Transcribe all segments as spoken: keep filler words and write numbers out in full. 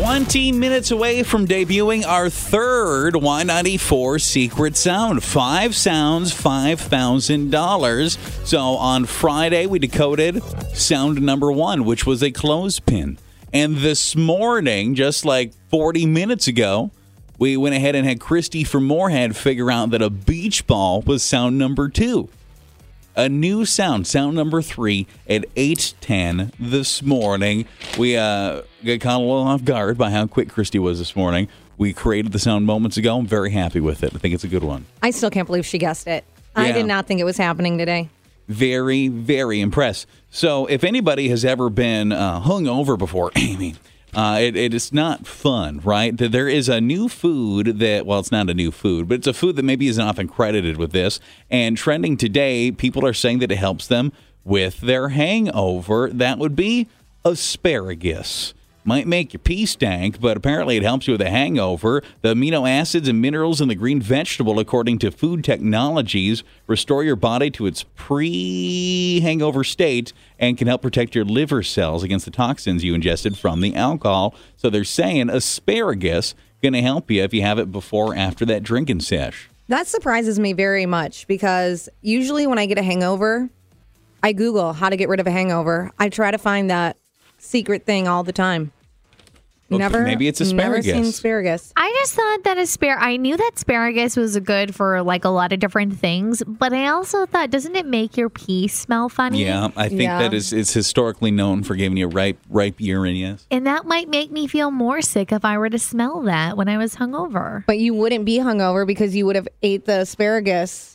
twenty minutes away from debuting our third Y ninety-four Secret Sound. Five sounds, five thousand dollars. So on Friday, we decoded sound number one, which was a clothespin. And this morning, just like forty minutes ago, we went ahead and had Christy from Moorhead figure out that a beach ball was sound number two. A new sound, sound number three, at eight ten this morning. We uh, got caught a little off guard by how quick Christy was this morning. We created the sound moments ago. I'm very happy with it. I think it's a good one. I still can't believe she guessed it. Yeah. I did not think it was happening today. Very, very impressed. So if anybody has ever been uh, hungover before, Amy, uh, it, it is not fun, right? There is a new food that, well, it's not a new food, but it's a food that maybe isn't often credited with this. And trending today, people are saying that it helps them with their hangover. That would be asparagus. Might make your pee stank, but apparently it helps you with a hangover. The amino acids and minerals in the green vegetable, according to Food Technologies, restore your body to its pre-hangover state and can help protect your liver cells against the toxins you ingested from the alcohol. So they're saying asparagus going to help you if you have it before or after that drinking sesh. That surprises me very much because usually when I get a hangover, I Google how to get rid of a hangover. I try to find that secret thing all the time. Well, Never, maybe it's asparagus. Never seen asparagus. I just thought that aspar. I knew that asparagus was good for like a lot of different things, but I also thought, doesn't it make your pee smell funny? Yeah, I think Yeah. that is it's historically known for giving you ripe, ripe urine. Yes, And that might make me feel more sick if I were to smell that when I was hungover. But you wouldn't be hungover because you would have ate the asparagus.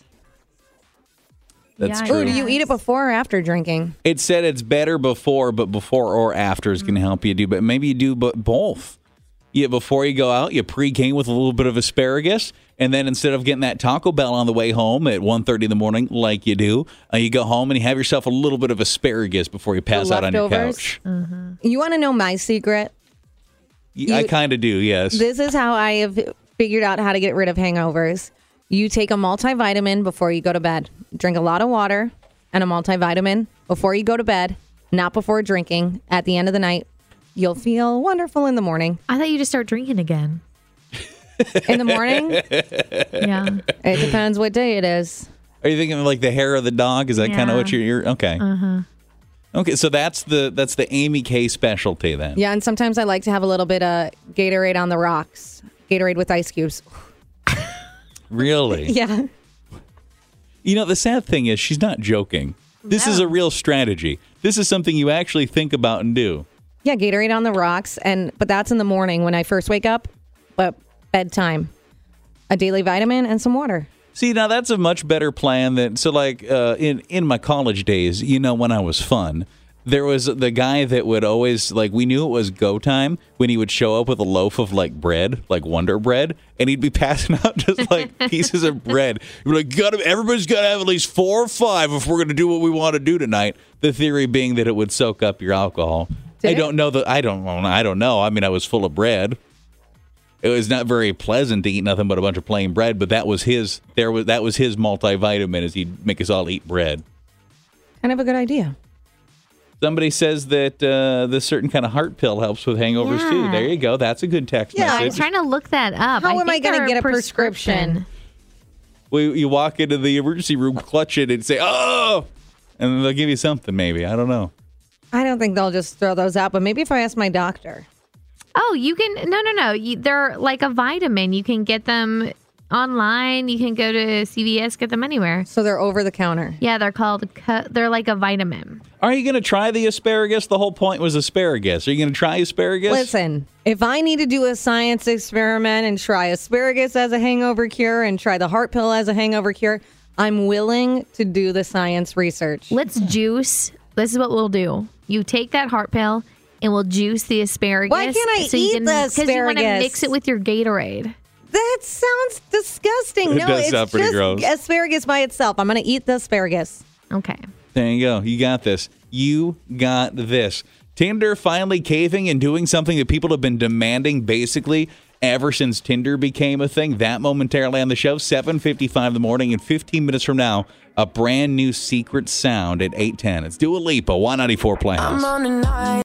that's Yeah, true. Ooh, do you eat it before or after drinking? It said it's better before, but before or after is going to help you do. But maybe you do but both. Yeah, before you go out, you pre-game with a little bit of asparagus, and then instead of getting that Taco Bell on the way home at one thirty in the morning, like you do, uh, you go home and you have yourself a little bit of asparagus before you pass out on your leftovers? couch. You want to know my secret? Yeah, I kind of do, yes. This is how I have figured out how to get rid of hangovers. You take a multivitamin before you go to bed. Drink a lot of water and a multivitamin before you go to bed, not before drinking. At the end of the night, you'll feel wonderful in the morning. I thought you just start drinking again. In the morning, it Yeah. depends what day it is. Are you thinking of like the hair of the dog? Is that kind of Yeah. what you're, you're okay? Uh-huh. Okay, so that's the that's the Amy K specialty then. Yeah, and sometimes I like to have a little bit of Gatorade on the rocks. Gatorade with ice cubes. Really? Yeah. You know, the sad thing is she's not joking. This is a real strategy. This is something you actually think about and do. Yeah, Gatorade on the rocks, and but that's in the morning when I first wake up. But bedtime, a daily vitamin and some water. See, now that's a much better plan than so. Like uh, in in my college days, you know, when I was fun, there was the guy that would always like. We knew it was go time when he would show up with a loaf of like bread, like Wonder Bread, and he'd be passing out just like pieces of bread. He'd be like, "Got to, everybody's got to have at least four or five if we're going to do what we want to do tonight." The theory being that it would soak up your alcohol. Did I it? don't know that. I don't. I don't know. I mean, I was full of bread. It was not very pleasant to eat nothing but a bunch of plain bread, but that was his. There was that was his multivitamin, is he'd make us all eat bread. Kind of a good idea. Somebody says that uh, this certain kind of heart pill helps with hangovers too. Yeah. There you go. That's a good text Yeah, I message. was trying to look that up. How am I think gonna they're get a prescription? Well, you walk into the emergency room, clutch it, and say, "Oh," and then they'll give you something. Maybe I don't know. I don't think they'll just throw those out, but maybe if I ask my doctor. Oh, you can. No, no, no. You, they're like a vitamin. You can get them online. You can go to C V S, get them anywhere. So they're over the counter. Yeah, they're called, cu- they're like a vitamin. Are you going to try the asparagus? The whole point was asparagus. Are you going to try asparagus? Listen, if I need to do a science experiment and try asparagus as a hangover cure and try the heart pill as a hangover cure, I'm willing to do the science research. Let's juice. This is what we'll do. You take that heart pill and we'll juice the asparagus. Why can't I so you eat can, the Because you want to asparagus? mix it with your Gatorade. That sounds disgusting. It no, does it's sound pretty just gross. asparagus by itself. I'm going to eat the asparagus. Okay. There you go. You got this. You got this. Tinder finally caving and doing something that people have been demanding basically ever since Tinder became a thing. That momentarily on the show, seven fifty-five in the morning, and fifteen minutes from now, a brand new secret sound at eight ten. It's Dua Lipa, Y ninety-four Plans.